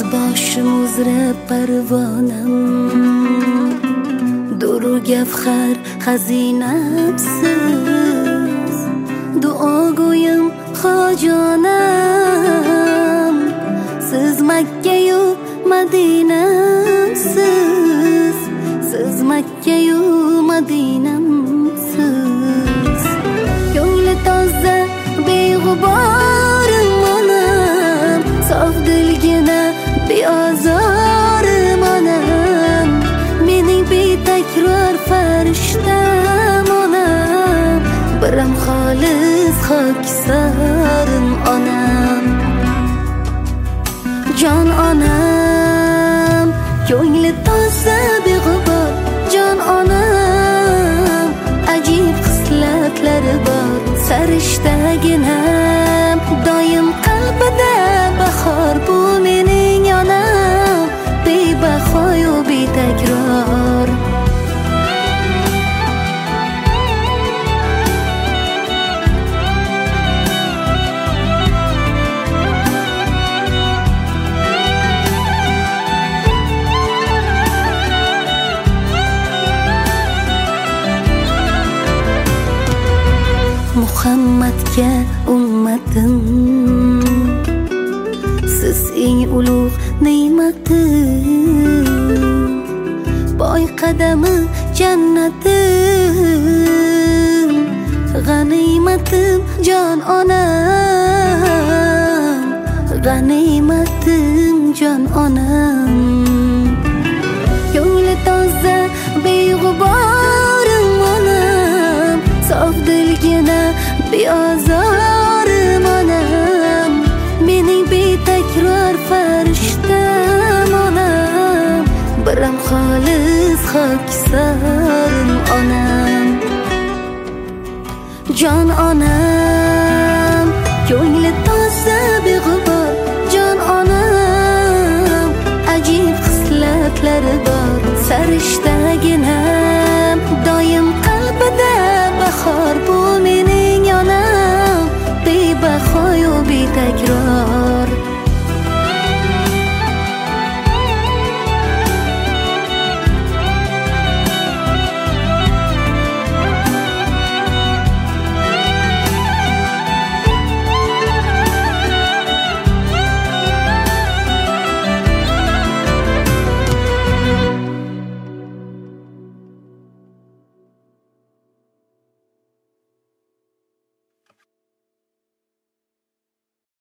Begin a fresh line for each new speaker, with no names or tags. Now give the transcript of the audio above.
boshim uzra parvonam, duru gavhar xazinamsiz, duogo'yim xojonam. Siz Makka-yu Madinamsiz, siz Makka-yu Madinamsiz. Ko'ngli toza beg'uborim onam, sof dilgina beozorim onam. Mening betakror farishtam onam, biram xolis xokisorim onam. Jon onam, ko'ngli toza beg'ubor jon onam. Ajib xislatlari bor sarishtaginam, doim qalbida bahor bu mening onam. Bebahoyu betakror Muhammadga ummatim, siz eng ulug' ne'matim. Boy qadami jannatim, g'animatim jon onam, g'animatim jon onam. Ko'ngli toza beg'uborim onam, sof dilgina beozorim onam. Mening betakror farishtam onam, biram xolis xokisorim onam. Jon onam, ko'ngli toza beg'ubor jon onam. Ajib xislatlari bor sarishtaginam, doim qalbida bahor bu mening onam. Bebahoyu betakror